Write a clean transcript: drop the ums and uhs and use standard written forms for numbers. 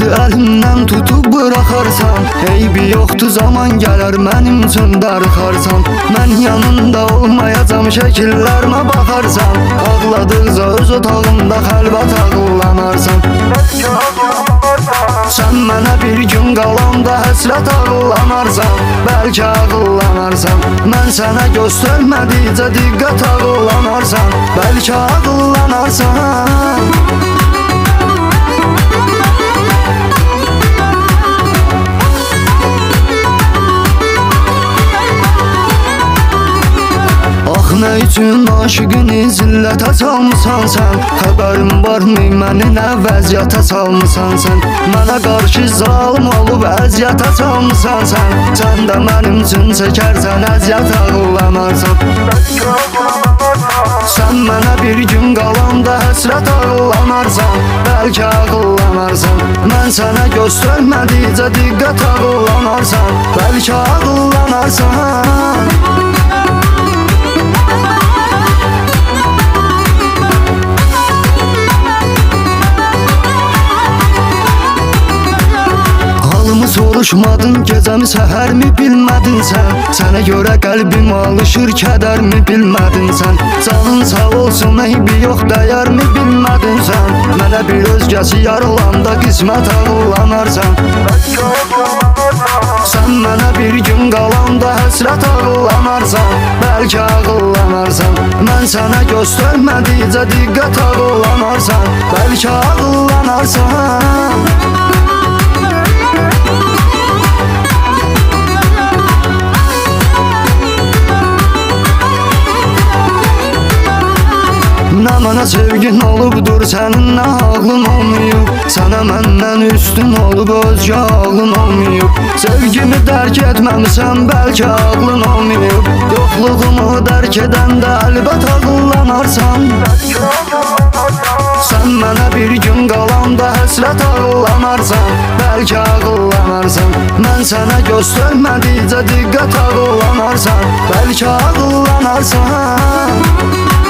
Bizi əlimdən tutub bıraxarsan, eybi yoxdur, zaman gələr mənim üçün darıxarsan. Mən yanında olmayacam, şəkillərimə baxarsan, ağladıqca öz otağında xəlvət ağıllanarsan. Sən mənə bir gün qalanda həsrət ağıllanarsan, bəlkə ağıllanarsan. Mən sənə göstərmədikcə diqqət ağıllanarsan, bəlkə ağıllanarsan. Nə üçün aşıqını zillətə salmısan sən? Xəbərin varmı məni nə vəziyyətə salmısan sən? Mənə qarşı zalım olub əziyyətə salmısan sən? Sən də mənim üçün çəkərsən əziyyət ağıllanarsan. Sən mənə bir gün qalanda həsrət ağıllanarsan, bəlkə ağıllanarsan. Mən sənə göstərmədikcə diqqət ağıllanarsan, bəlkə ağıllanarsan. Soruşmadın gecəmi səhərmi bilmədin sən? Sənə görə qəlbim alışır kədərmi bilmədin sən? Canın sağ olsun eybi yox dəyərmi bilmədin sən? Mənə bir özgəsi yarılanda qismət ağıllanarsan. Sən mənə bir gün qalanda həsrət ağıllanarsan, bəlkə ağıllanarsan. Mən sənə göstərmədikcə diqqət ağıllanarsan, bəlkə ağıllanarsan. Nə mənə sevgin olubdur, sənin nə ağlın olmayıb. Sənə məndən üstün olub, özgə ağlın olmayıb. Sevgimi dərk etməmisən, bəlkə ağlın olmayıb. Yoxluğumu dərk edəndə əlbət ağıllanarsan. Sən mənə bir gün qalanda həsrət ağıllanarsan, bəlkə ağıllanarsan. Mən sənə göstərmədikcə diqqət ağıllanarsan, bəlkə ağıllanarsan.